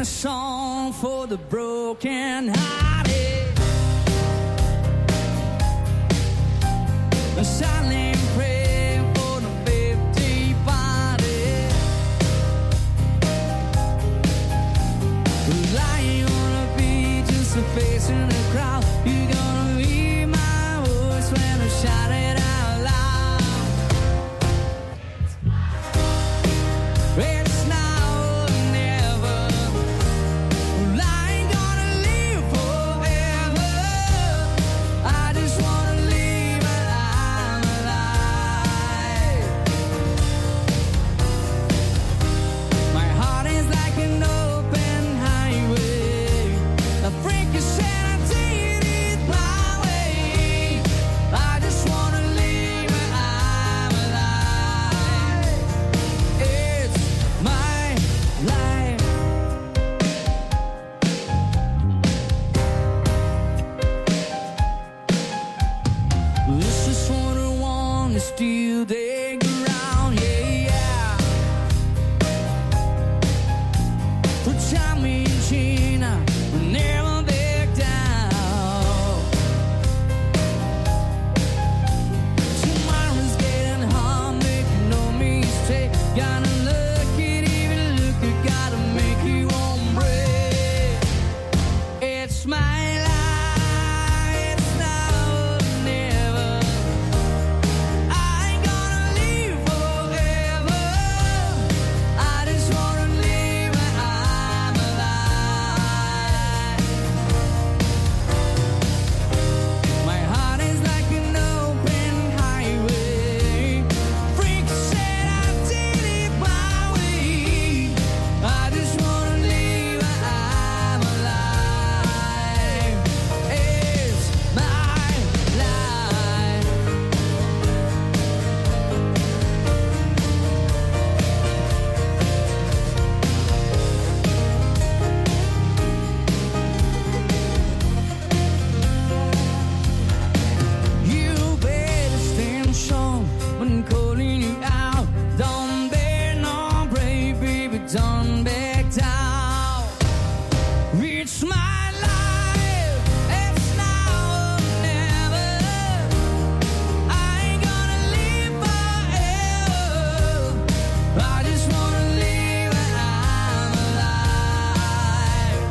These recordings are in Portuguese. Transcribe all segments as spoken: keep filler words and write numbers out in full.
a song for the broken hearted, a silent prayer for the fifty parted, lying on a beach just a face in the crowd. You're gonna hear my voice when I shout it out loud. It's now or never. I ain't gonna live forever. I just wanna live and I'm alive. My heart is like an open highway. The freak is said I did it my way. I just wanna live and I'm alive. It's my life. This is what I want to steal the ground, yeah, yeah. Put time in China, never back down. Tomorrow's getting hard, make no mistake. Gotta look it, even look it, gotta make you one break. It's my life, it's now or never. I ain't gonna live forever. I just wanna live and I'm alive. My heart is like an open highway. Freak said I did it my way. I just wanna live and I'm alive. It's my life. You better stand strong when calling you out. Don't bear no brave, baby, don't back down. It's my life, it's now or never. I ain't gonna live forever. I just wanna live and I'm alive.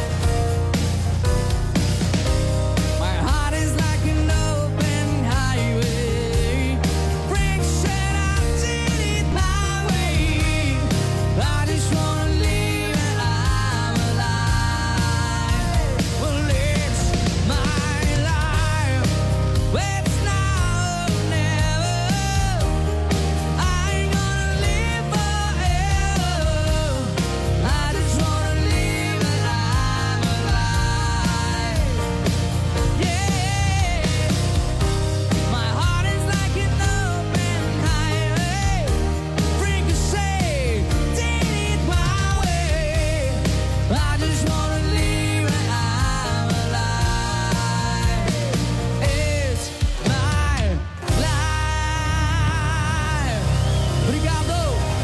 My heart is like an open highway. Frank said I did it my way. I just wanna live and I'm alive. Well, it's my life. It's now or never. I ain't gonna live forever. I just wanna live and I'm alive. Yeah, my heart is like an open highway. Freak say, did it my way. I just wanna live and I'm alive. It's my life. Obrigado.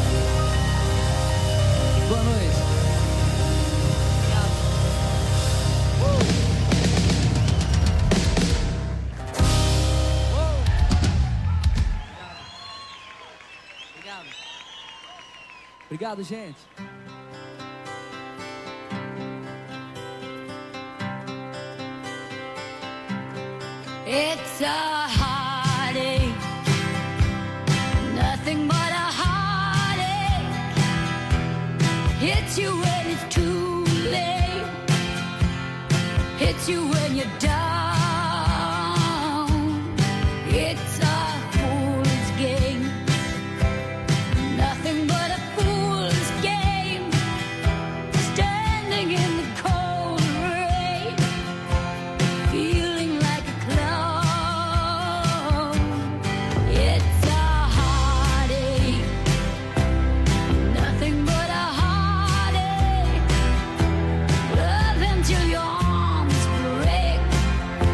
Boa noite. Obrigado. Obrigado, gente. It's a heartache, nothing but a heartache. Hits you when it's too late, hits you when you're down. It's a fool's game, nothing but a fool's game. Standing in the cold rain, feeling like a clown. It's a heartache, nothing but a heartache. Love until your arms break.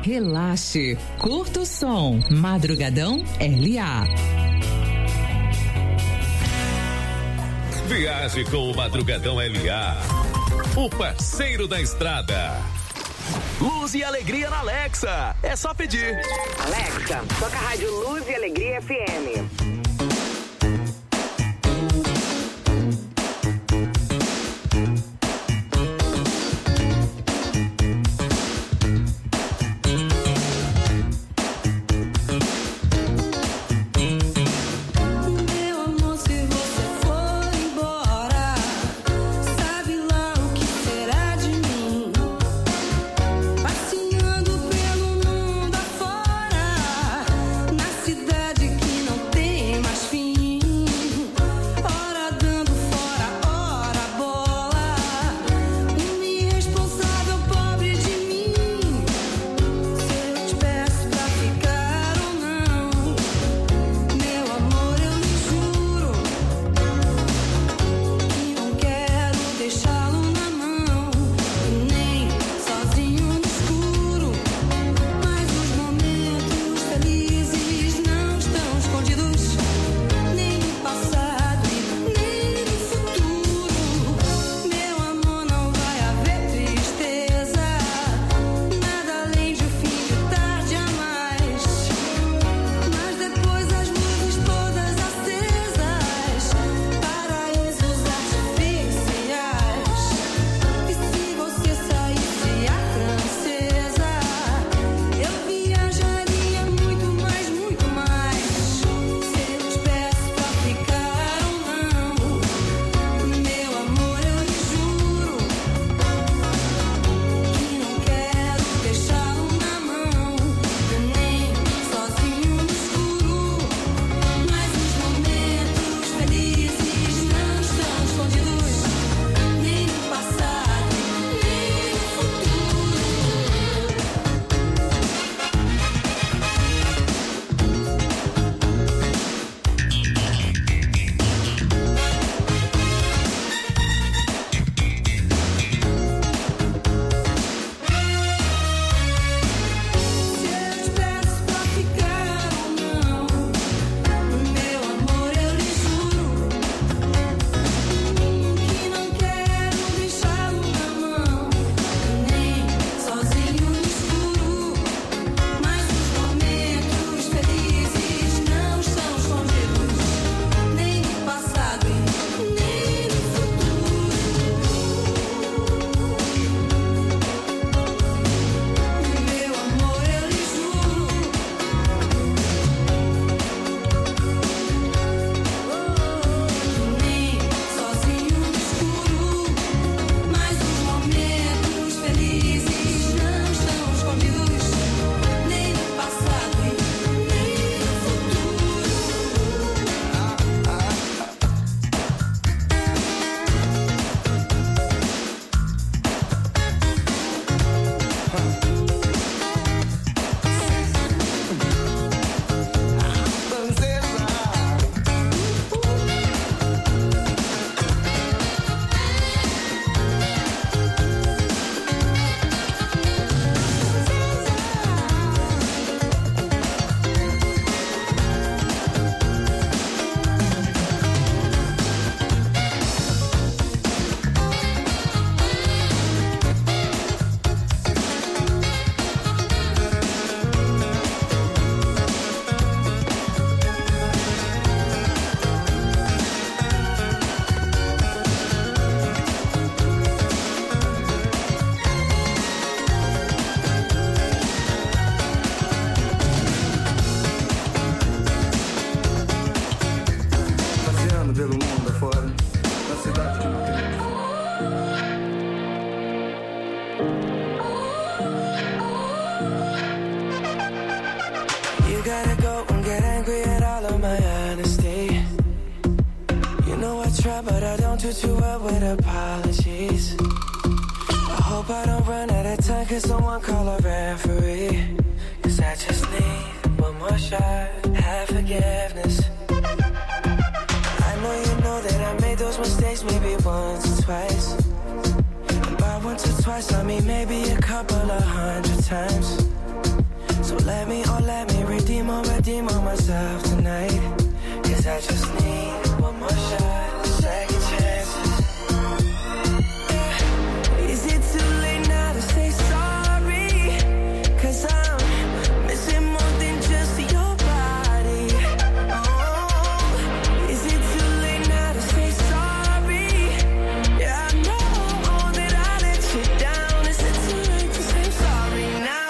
Relaxe, curta o som. Madrugadão L A. Viaje com o Madrugadão L A, o parceiro da estrada. Luz e alegria na Alexa. É só pedir. Alexa, toca a rádio Luz e Alegria F M. Too well with apologies. I hope I don't run out of time. Can someone call a referee? Cause I just need one more shot. Have forgiveness. I know you know that I made those mistakes maybe once or twice. And by once or twice I mean maybe a couple of hundred times. So let me, oh let me redeem or redeem on myself tonight. Cause I just need one more shot, second chances. Yeah. Is it too late now to say sorry? Cause I'm missing more than just your body. Oh, is it too late now to say sorry? Yeah, I know that I let you down. Is it too late to say sorry now?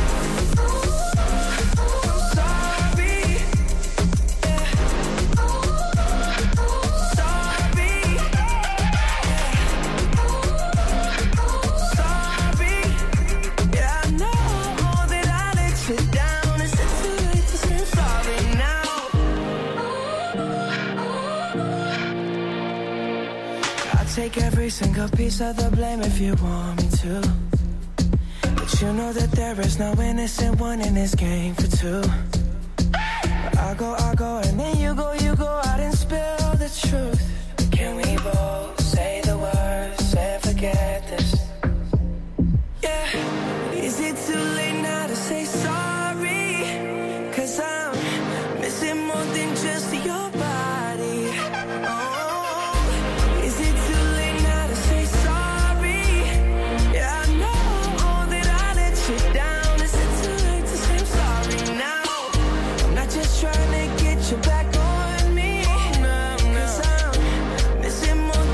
Take every single piece of the blame if you want me to. But you know that there is no innocent one in this game for two. But I go, I go, and then you go, you go out and spill the truth. Can we both say the words and forget this? Yeah. Is it too late now to say sorry? Cause I'm missing more than just your body. Oh, is it too late now to say sorry? Yeah, I know that I let you down. Is it too late to say sorry now? I'm not just trying to get you back on me. No, no. Cause I'm missing more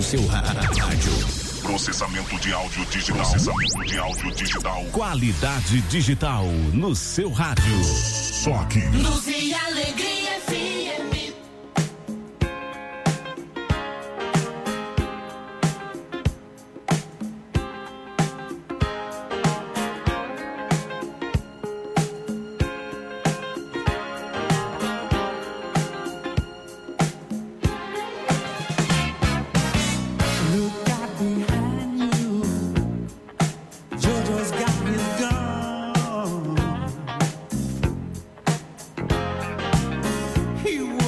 seu rádio. Processamento de áudio digital. Processamento de áudio digital. Qualidade digital no seu rádio. Só aqui. Luz e Alegria F M. You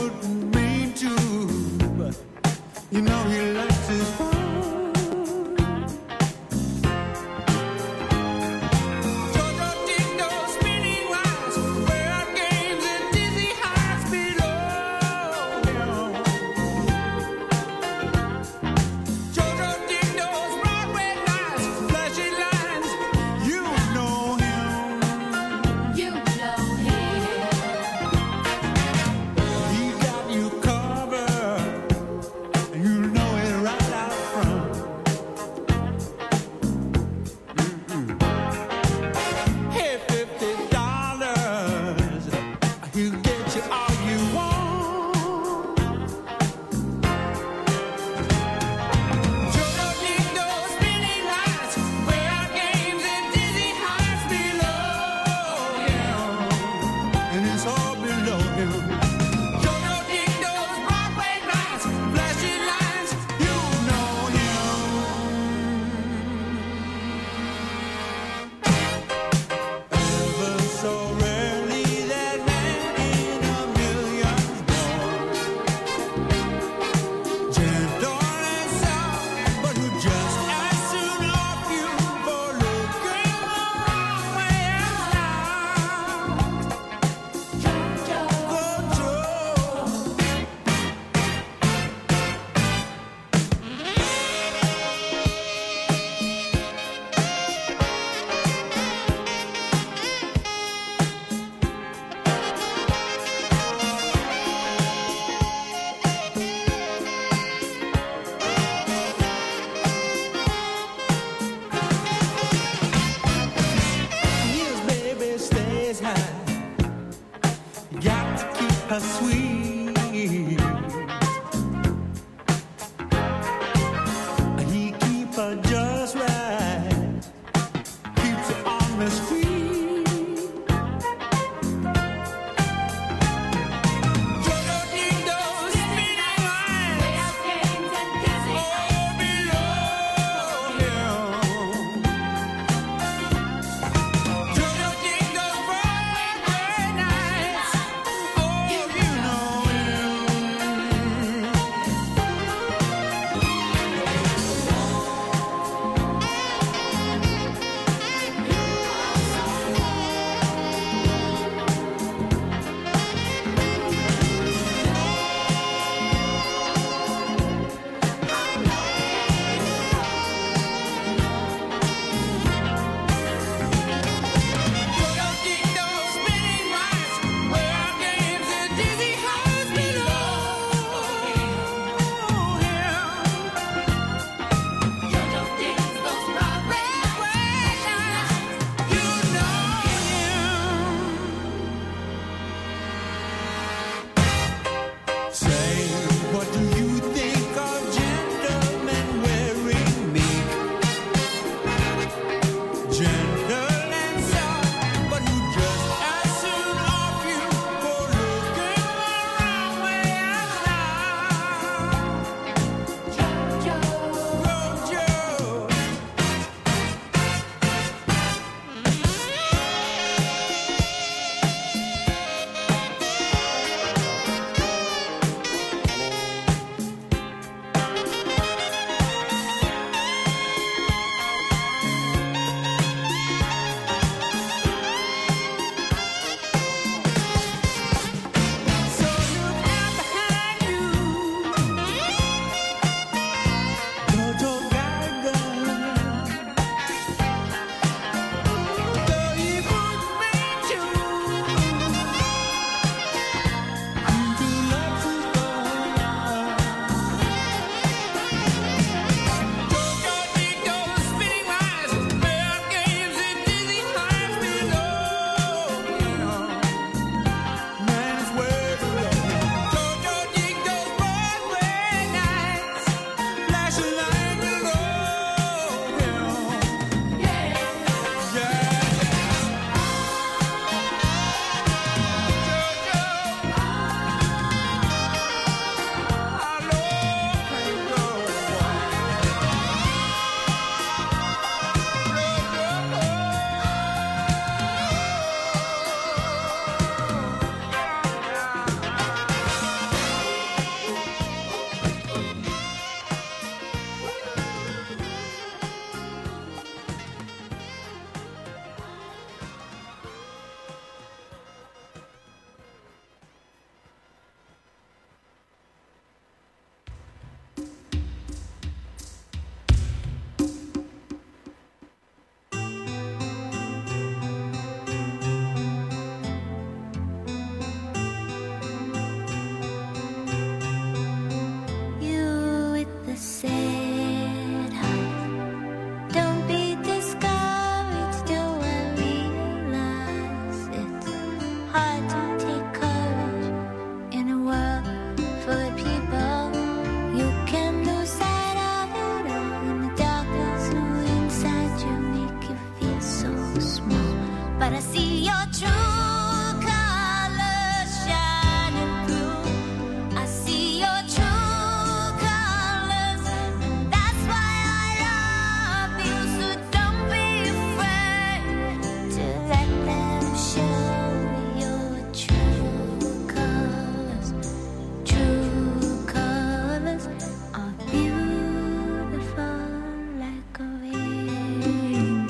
but I see your true colors shining through. I see your true colors, and that's why I love you. So don't be afraid to let them show your true colors. True colors are beautiful like a rainbow.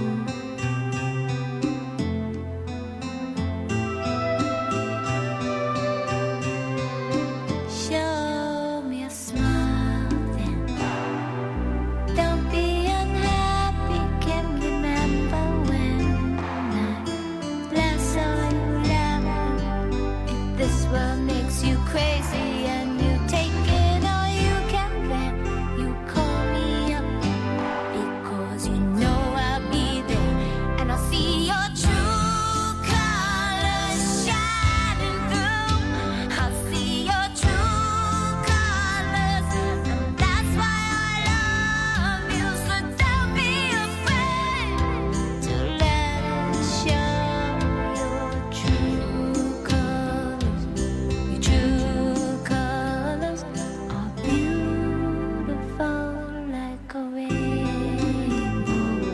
Show me a smile then. Don't be unhappy, can remember when I last saw you laugh. If this world makes you crazy and you take it all you can, then you call me up, because you know I'll be there, and I'll see your true colors shining through. I'll see your true colors, and that's why I love you. So don't be afraid to let it show your true colors. Your true colors are beautiful like a rainbow.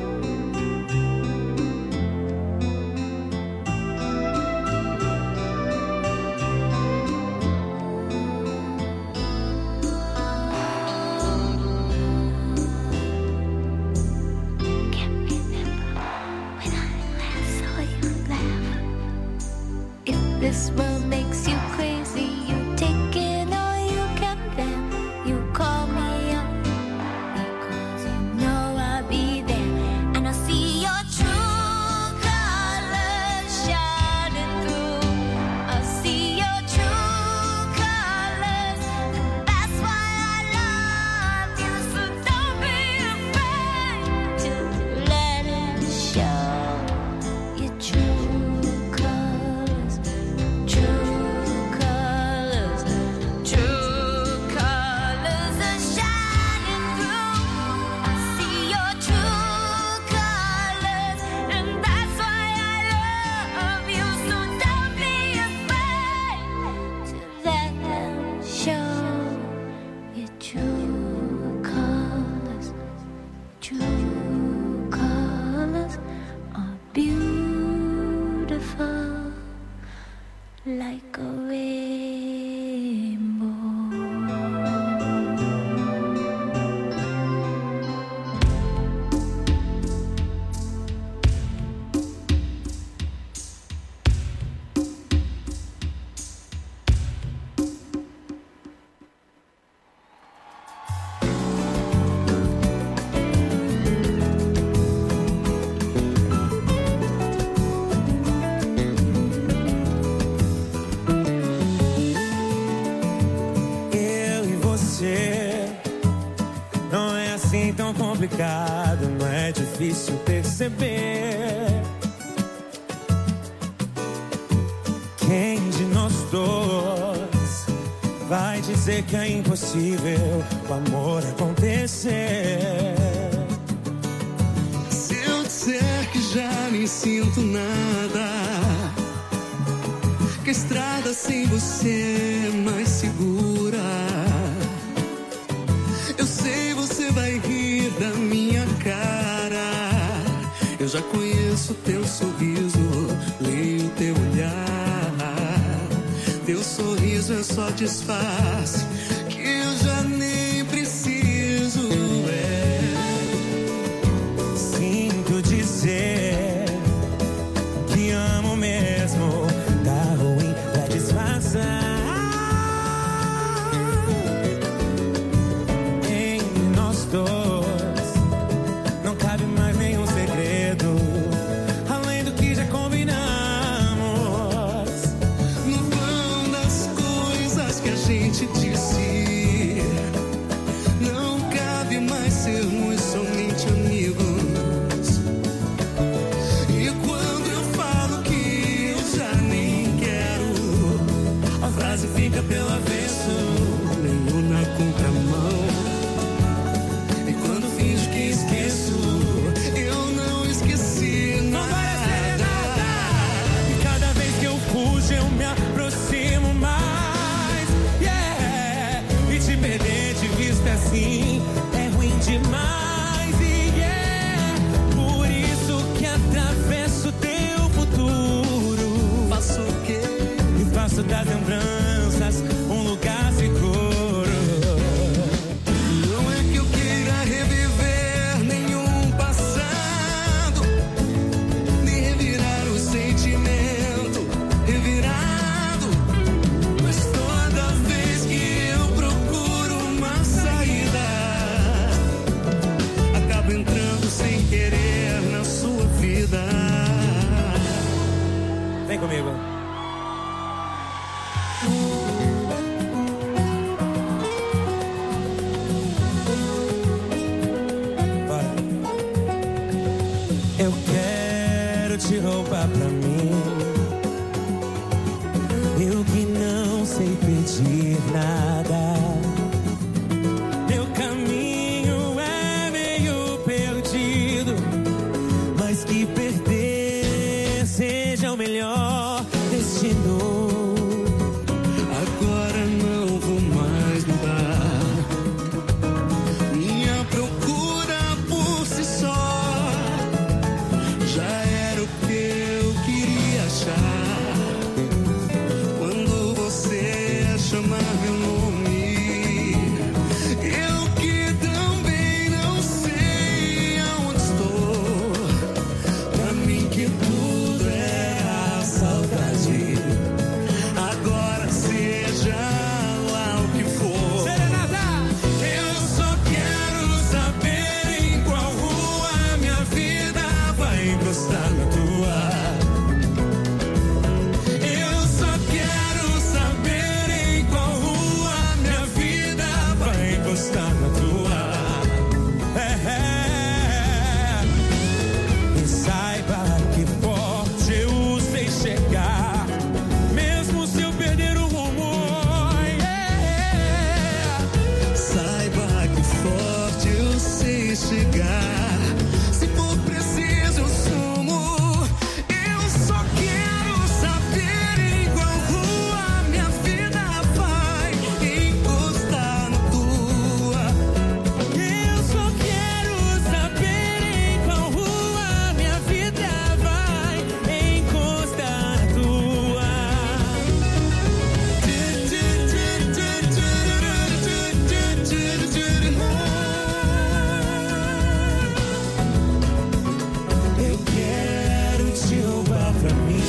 Can't remember when I last saw you laugh. If this world makes you crazy, you take it all you can, then you call me up, because you know I'll be there, and I'll see your true colors shining through. I'll see your true colors, and that's why I love you. So don't be afraid to let it show your true colors. True colors, true colors are shining through. I see your true colors, and that's why I love you. So don't be afraid to let them show your true colors. True colors are beautiful like a rainbow. Eu e você não é assim tão complicado, não é difícil perceber. Quem de nós dois vai dizer que é impossível o amor acontecer? Se eu disser que já nem sinto nada, que a estrada sem você é mais segura, eu sei você vai rir da minha cara. Eu já conheço teu sorriso, leio teu olhar. Teu sorriso é só disfarce que eu já nem preciso. É. Sinto dizer que amo mesmo, tá ruim pra disfarçar. Em nós dois não cabe mais nenhum segredo, além do que já combinamos. No vão das coisas que a gente disse comigo. Bora. Eu quero te roubar pra mim. Eu que não sei pedir nada. Meu caminho é meio perdido, mas que perder seja o melhor destino. Agora não vou mais mudar. Minha procura por si só já era o que eu queria achar. Quando você chamar meu nome, eu que também não sei aonde estou. Pra mim que tudo é a saudade. Agora seja lá o que for. Eu só quero saber em qual rua minha vida vai encostar na tua. Eu só quero saber em qual rua minha vida vai encostar na tua. É, é. E saiba que forte eu sei chegar, mesmo se eu perder o rumo. Yeah. Saiba que forte eu sei chegar. Se for preciso eu sumo. Eu só quero saber em qual rua minha vida vai encostar na tua. Eu só quero saber em qual rua minha vida vai encostar na tua. Eu quero te roubar pra mim.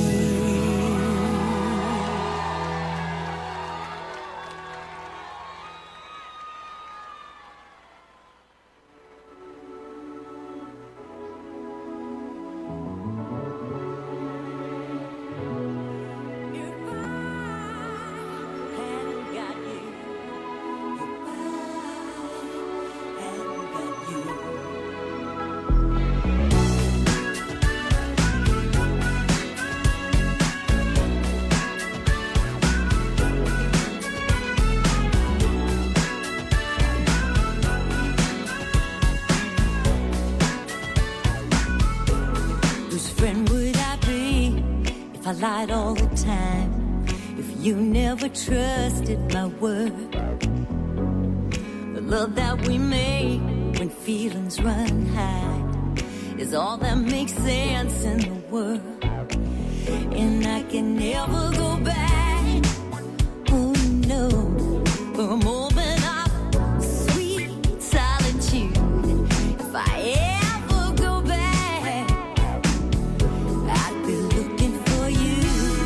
Whose friend would I be if I lied all the time? If you never trusted my word, the love that we make when feelings run high is all that makes sense in the world. And I can never go back. Oh no, for a moment of sweet solitude. If I ever go back, I'd be looking for you.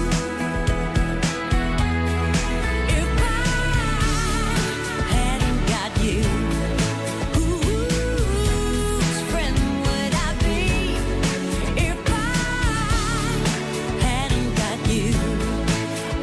If I hadn't got you, whose friend would I be? If I hadn't got you,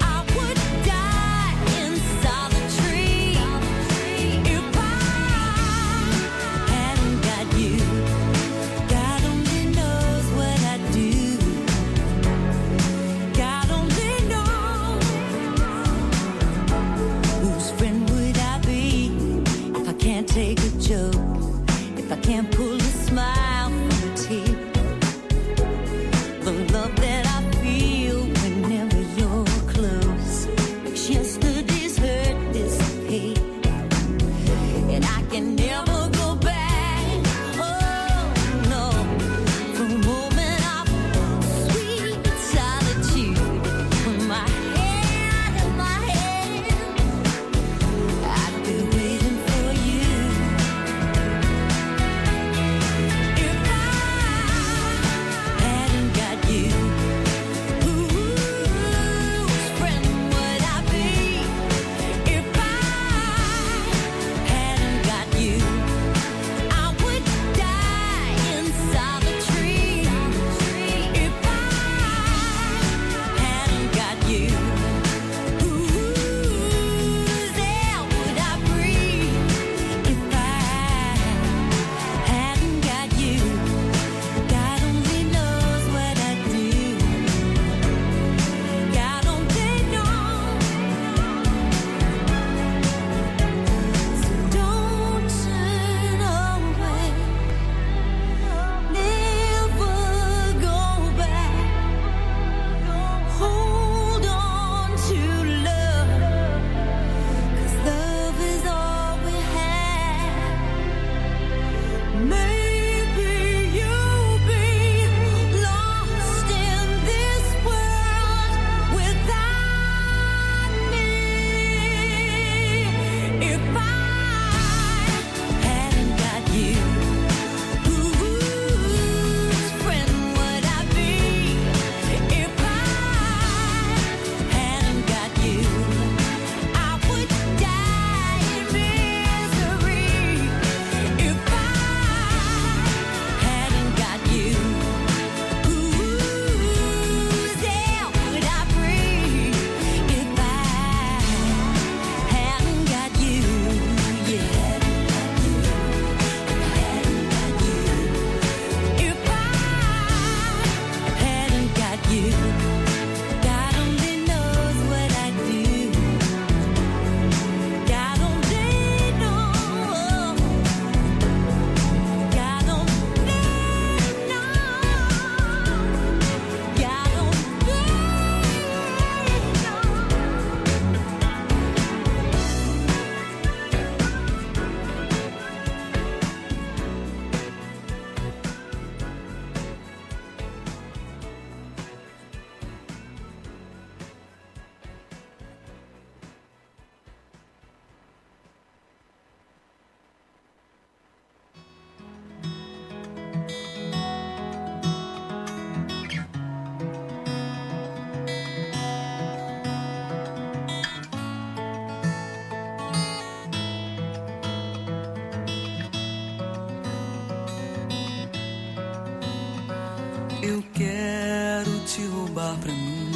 Eu quero te roubar pra mim.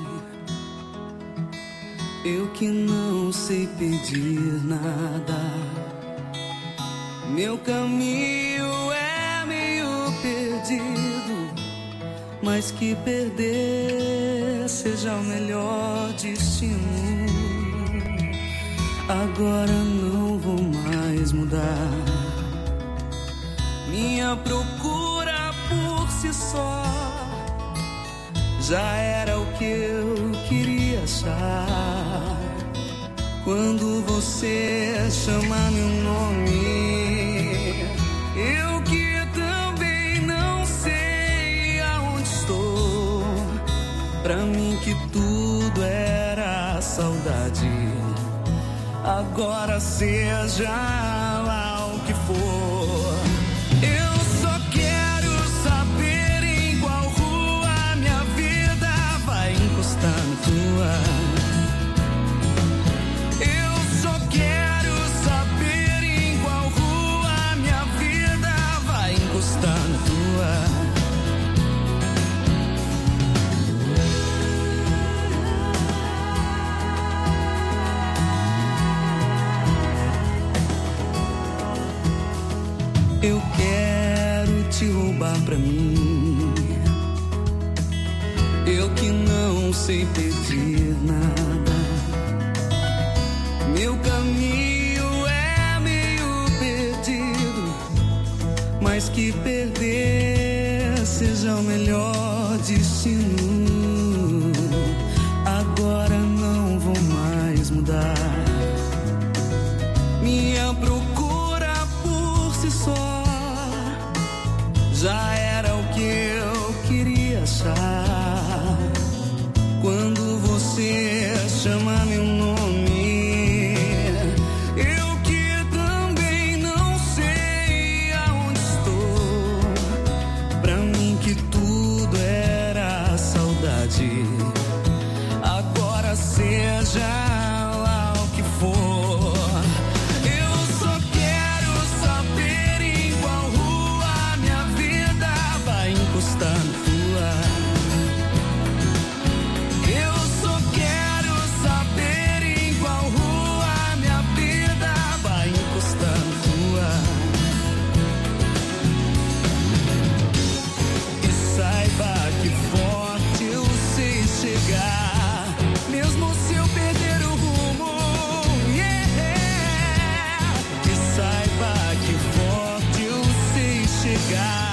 Eu que não sei pedir nada. Meu caminho é meio perdido, mas que perder seja o melhor destino. Agora não vou mais mudar. Minha procura por si só já era o que eu queria achar. Quando você chama meu nome, eu que também não sei aonde estou. Pra mim que tudo era saudade, agora seja lá o que for. Eu só quero saber em qual rua minha vida vai encostar na tua. Eu só quero saber em qual rua minha vida vai encostar na tua. Eu quero te roubar pra mim. Eu que não sei pedir nada. Meu caminho é meio perdido, mas que perder seja o melhor destino. Agora não vou mais mudar. Minha procura por si só já era o que eu queria achar. Quando você chama meu nome, eu que também não sei aonde estou. Pra mim que tudo era saudade, agora seja lá o que for. Mesmo se eu perder o rumo, yeah. E saiba que forte eu sei chegar.